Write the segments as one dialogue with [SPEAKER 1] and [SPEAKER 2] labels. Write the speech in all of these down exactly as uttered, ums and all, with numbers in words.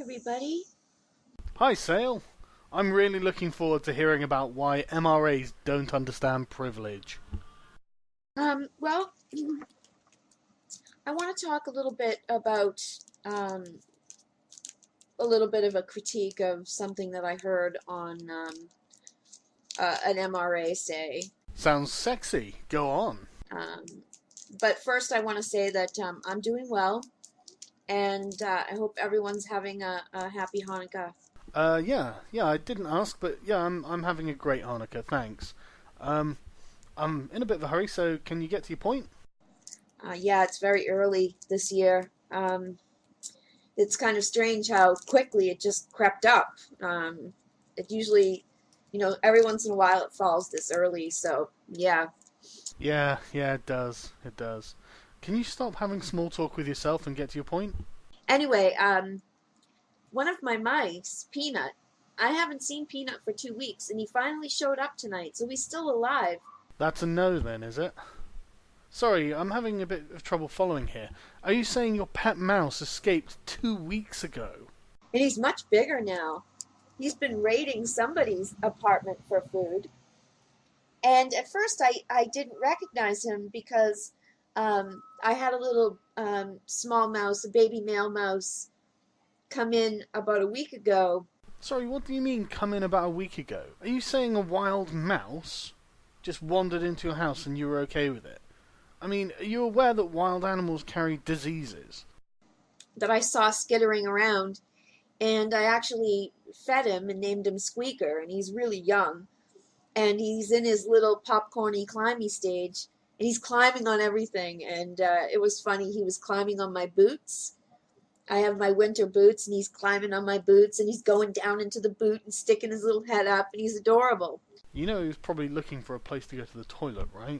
[SPEAKER 1] everybody.
[SPEAKER 2] Hi, Sale. I'm really looking forward to hearing about why M R As don't understand privilege.
[SPEAKER 1] Um, well, I want to talk a little bit about um, a little bit of a critique of something that I heard on um, uh, an M R A say.
[SPEAKER 2] Sounds sexy. Go on.
[SPEAKER 1] Um, but first, I want to say that um, I'm doing well, and uh, I hope everyone's having a, a happy Hanukkah.
[SPEAKER 2] Uh, yeah, yeah. I didn't ask, but yeah, I'm I'm having a great Hanukkah. Thanks. Um, I'm in a bit of a hurry, so can you get to your point?
[SPEAKER 1] Uh, yeah, it's very early this year. Um, it's kind of strange how quickly it just crept up. Um, it usually, you know, every once in a while it falls this early. So yeah.
[SPEAKER 2] Yeah, yeah, it does. It does. Can you stop having small talk with yourself and get to your point?
[SPEAKER 1] Anyway, um, one of my mice, Peanut, I haven't seen Peanut for two weeks, and he finally showed up tonight, so he's still alive.
[SPEAKER 2] That's a no, then, is it? Sorry, I'm having a bit of trouble following here. Are you saying your pet mouse escaped two weeks ago?
[SPEAKER 1] And he's much bigger now. He's been raiding somebody's apartment for food. And at first I, I didn't recognize him because um, I had a little um, small mouse, a baby male mouse, come in about a week ago.
[SPEAKER 2] Sorry, what do you mean come in about a week ago? Are you saying a wild mouse just wandered into your house and you were okay with it? I mean, are you aware that wild animals carry diseases?
[SPEAKER 1] That I saw skittering around, and I actually fed him and named him Squeaker, and he's really young, and he's in his little popcorny climby stage, and he's climbing on everything, and uh, it was funny. He was climbing on my boots. I have my winter boots, and he's climbing on my boots, and he's going down into the boot and sticking his little head up, and he's adorable.
[SPEAKER 2] You know he was probably looking for a place to go to the toilet, right?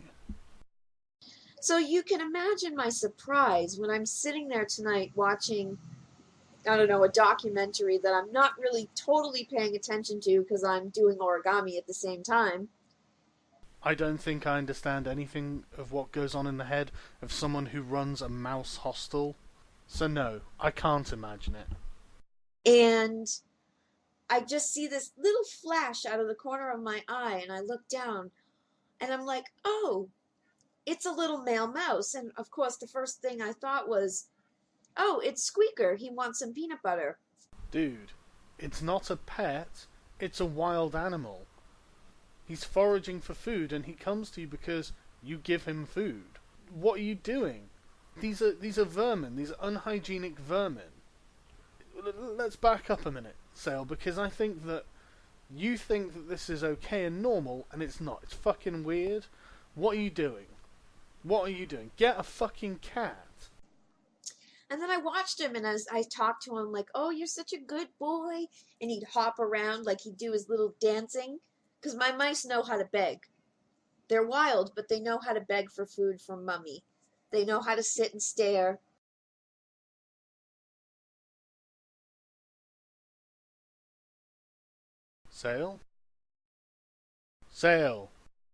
[SPEAKER 1] So you can imagine my surprise when I'm sitting there tonight watching, I don't know, a documentary that I'm not really totally paying attention to because I'm doing origami at the same time.
[SPEAKER 2] I don't think I understand anything of what goes on in the head of someone who runs a mouse hostel. So no, I can't imagine it.
[SPEAKER 1] And I just see this little flash out of the corner of my eye, and I look down, and I'm like, oh, it's a little male mouse. And of course, the first thing I thought was, oh, it's Squeaker. He wants some peanut butter.
[SPEAKER 2] Dude, it's not a pet, it's a wild animal. He's foraging for food and he comes to you because you give him food. What are you doing? These are these are vermin, these are unhygienic vermin. Let's back up a minute, Sale, because I think that you think that this is okay and normal, and it's not. It's fucking weird. What are you doing? What are you doing? Get a fucking cat.
[SPEAKER 1] And then I watched him, and as I talked to him, like, oh, you're such a good boy. And he'd hop around like he'd do his little dancing. Because my mice know how to beg. They're wild, but they know how to beg for food from Mummy. They know how to sit and stare.
[SPEAKER 2] Sale? Sale?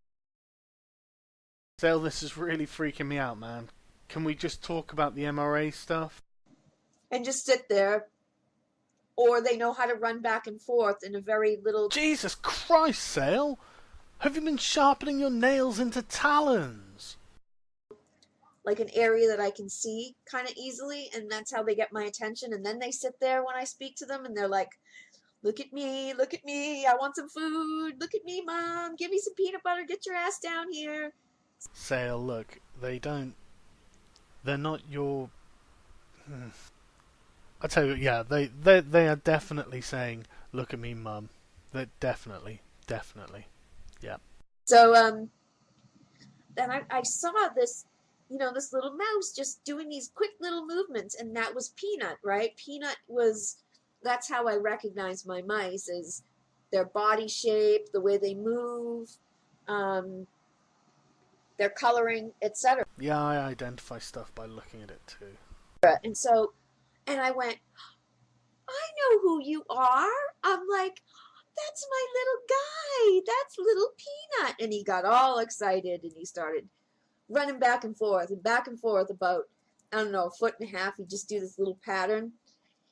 [SPEAKER 2] Sale, this is really freaking me out, man. Can we just talk about the M R A stuff?
[SPEAKER 1] And just sit there. Or they know how to run back and forth in a very little...
[SPEAKER 2] Jesus Christ, Sale! Have you been sharpening your nails into talons?
[SPEAKER 1] Like an area that I can see kind of easily, and that's how they get my attention. And then they sit there when I speak to them, and they're like, look at me, look at me, I want some food, look at me, Mom, give me some peanut butter, get your ass down here.
[SPEAKER 2] Sale, look, they don't... They're not your... Hmm. I tell you, yeah, they, they they are definitely saying, look at me, Mum. They're definitely, definitely, yeah.
[SPEAKER 1] So, um, then I, I saw this, you know, this little mouse just doing these quick little movements, and that was Peanut, right? Peanut was, that's how I recognize my mice, is their body shape, the way they move, um, their coloring, et cetera.
[SPEAKER 2] Yeah, I identify stuff by looking at it too.
[SPEAKER 1] And so, and I went, I know who you are. I'm like, that's my little guy. That's little Peanut. And he got all excited, and he started running back and forth and back and forth about, I don't know, a foot and a half. He'd just do this little pattern.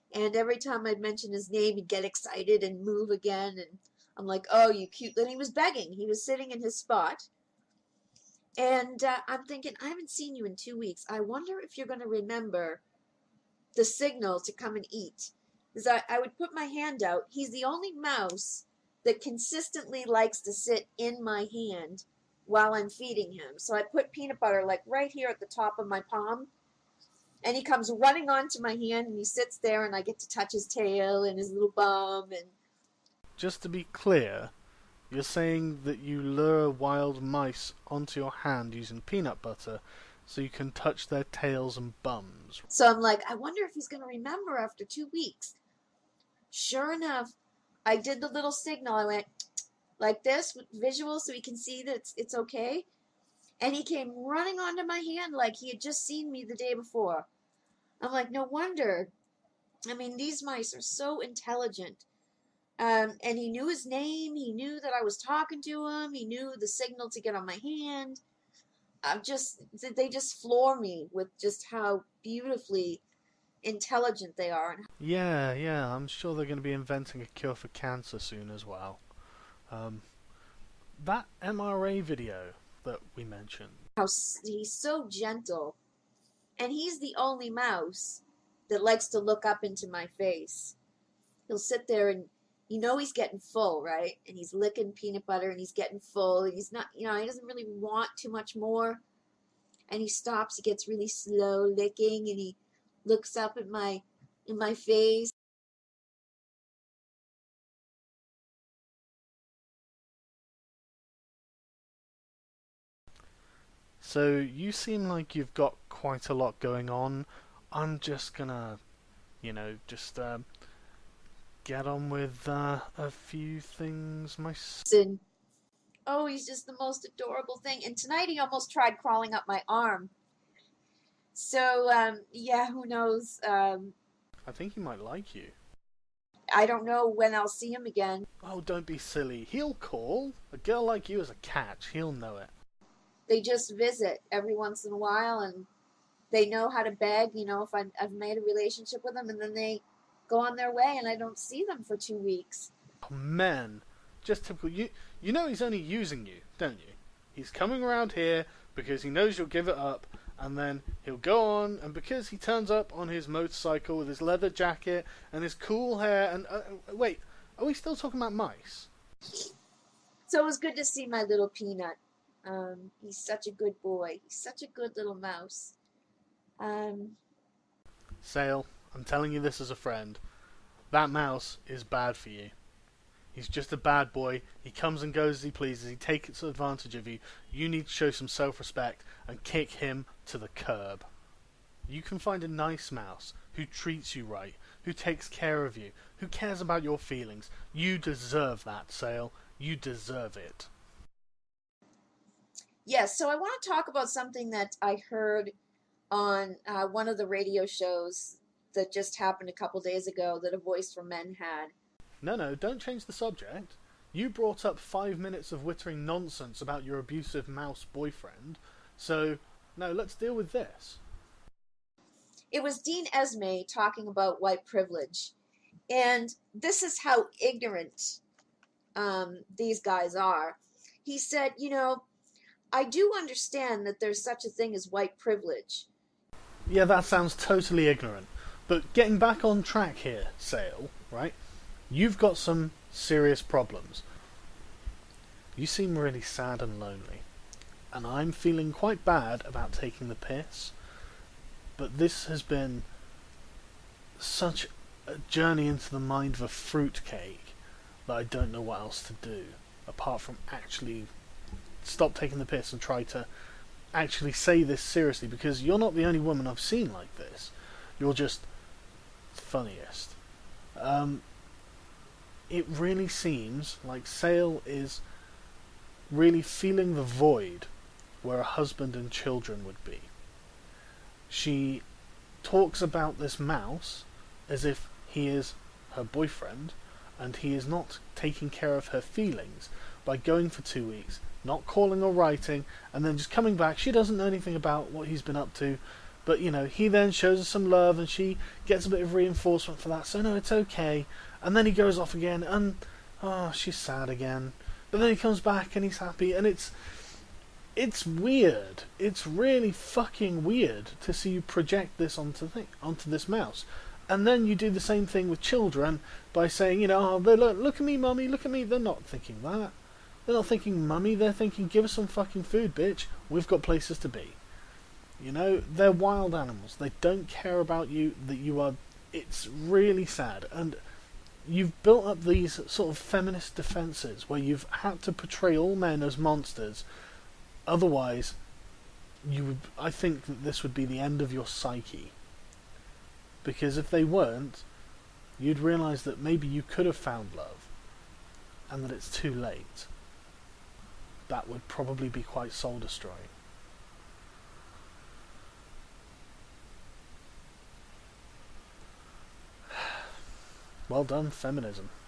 [SPEAKER 1] And every time I'd mention his name, he'd get excited and move again. And I'm like, oh, you cute. Then he was begging. He was sitting in his spot. And uh, I'm thinking, I haven't seen you in two weeks. I wonder if you're going to remember the signal to come and eat. Because I, I would put my hand out. He's the only mouse that consistently likes to sit in my hand while I'm feeding him. So I put peanut butter like right here at the top of my palm. And he comes running onto my hand and he sits there and I get to touch his tail and his little bum. And
[SPEAKER 2] Just to be clear, you're saying that you lure wild mice onto your hand using peanut butter so you can touch their tails and bums.
[SPEAKER 1] So I'm like, I wonder if he's going to remember after two weeks. Sure enough, I did the little signal. I went like this with visual so he can see that it's, it's okay. And he came running onto my hand like he had just seen me the day before. I'm like, no wonder. I mean, these mice are so intelligent. Um, and he knew his name. He knew that I was talking to him. He knew the signal to get on my hand. I'm just, they just floor me with just how beautifully intelligent they are.
[SPEAKER 2] Yeah, yeah, I'm sure they're going to be inventing a cure for cancer soon as well. Um, that M R A video that we mentioned.
[SPEAKER 1] How he's so gentle. And he's the only mouse that likes to look up into my face. He'll sit there and you know he's getting full, right? And he's licking peanut butter and he's getting full. And he's not, you know, he doesn't really want too much more. And he stops, he gets really slow licking and he looks up at my, in my face.
[SPEAKER 2] So you seem like you've got quite a lot going on. I'm just gonna, you know, just um, get on with uh, a few things myself.
[SPEAKER 1] And, oh, he's just the most adorable thing. And tonight he almost tried crawling up my arm. So, um, yeah, who knows? Um,
[SPEAKER 2] I think he might like you.
[SPEAKER 1] I don't know when I'll see him again.
[SPEAKER 2] Oh, don't be silly. He'll call. A girl like you is a catch. He'll know it.
[SPEAKER 1] They just visit every once in a while, and they know how to beg, you know, if I, I've made a relationship with them, and then they go on their way, and I don't see them for two weeks.
[SPEAKER 2] Oh, man. Just typical. You, you know he's only using you, don't you? He's coming around here because he knows you'll give it up, and then he'll go on, and because he turns up on his motorcycle with his leather jacket and his cool hair, and... Uh, wait, are we still talking about mice?
[SPEAKER 1] So it was good to see my little Peanut. Um, he's such a good boy. He's such a good little mouse. Um,
[SPEAKER 2] Sale, I'm telling you this as a friend. That mouse is bad for you. He's just a bad boy. He comes and goes as he pleases. He takes advantage of you. You need to show some self-respect and kick him to the curb. You can find a nice mouse who treats you right, who takes care of you, who cares about your feelings. You deserve that, Sale. You deserve it.
[SPEAKER 1] yes, so I want to talk about something that I heard on uh, one of the radio shows that just happened a couple days ago that A Voice for Men had.
[SPEAKER 2] No, no, don't change the subject. You brought up five minutes of wittering nonsense about your abusive mouse boyfriend, so, no, let's deal with this.
[SPEAKER 1] It was Dean Esme talking about white privilege, and this is how ignorant um, these guys are. He said, you know, I do understand that there's such a thing as white privilege.
[SPEAKER 2] Yeah, that sounds totally ignorant. But getting back on track here, Sale, right? You've got some serious problems. You seem really sad and lonely. And I'm feeling quite bad about taking the piss. But this has been such a journey into the mind of a fruitcake that I don't know what else to do. Apart from actually stop taking the piss and try to actually say this seriously. Because you're not the only woman I've seen like this. You're just funniest. Um... It really seems like Sale is really feeling the void where a husband and children would be. She talks about this mouse as if he is her boyfriend, and he is not taking care of her feelings by going for two weeks, not calling or writing, and then just coming back. She doesn't know anything about what he's been up to, But, you know, he then shows her some love and she gets a bit of reinforcement for that. So, no, it's okay. And then he goes off again and, oh, she's sad again. But then he comes back and he's happy. And it's, it's weird. It's really fucking weird to see you project this onto, th- onto this mouse. And then you do the same thing with children by saying, you know, oh, look, look at me, mummy, look at me. They're not thinking that. They're not thinking mummy. They're thinking, give us some fucking food, bitch. We've got places to be. You know, they're wild animals. They don't care about you, that you are... It's really sad. And you've built up these sort of feminist defences where you've had to portray all men as monsters. Otherwise, you would, I think that this would be the end of your psyche. Because if they weren't, you'd realise that maybe you could have found love, and that it's too late. That would probably be quite soul-destroying. Well done, feminism.